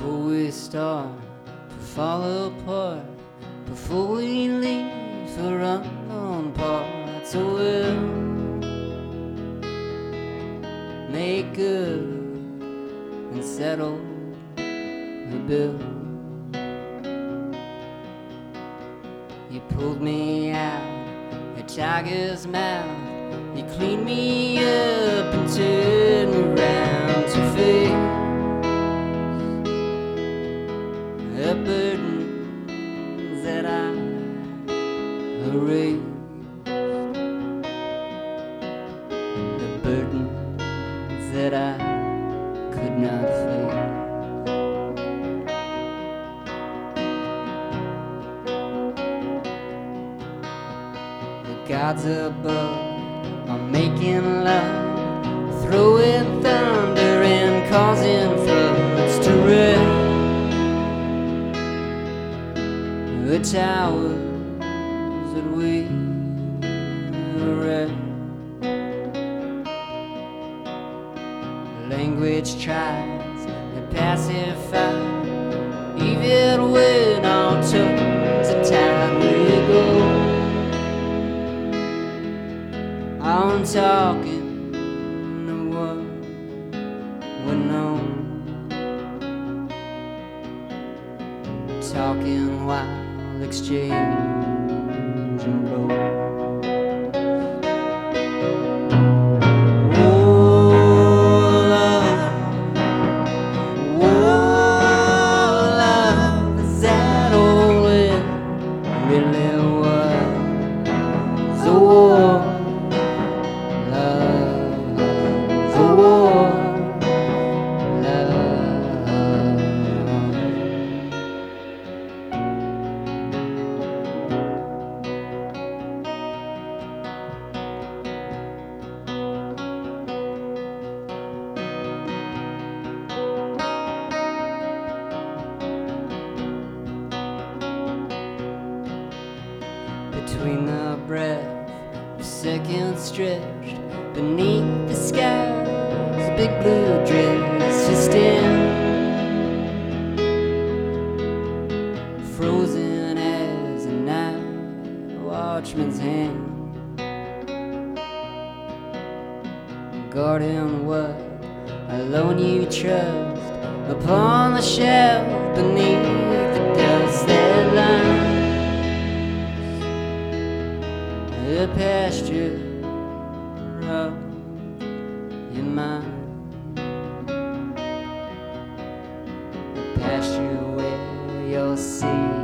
before we start to fall apart, before we leave for unknown parts. So we'll make good and settle the bill. You pulled me out a tiger's mouth, you cleaned me up and turned me round to face the burdens that I erased, the burdens that I could not face. The gods above are making love, throwing thunder and causing floods to wreck the towers that we erect. Language tries to pacify, even when our tongues are tied. We go on talking of what we know, talking while exchanging blows. Between the breath of seconds stretched beneath the sky's big blue dress, you stand frozen as a night watchman's hand, guarding what alone you trust upon the shelf beneath the dust that lines the pasture of your mind, the pasture where your seed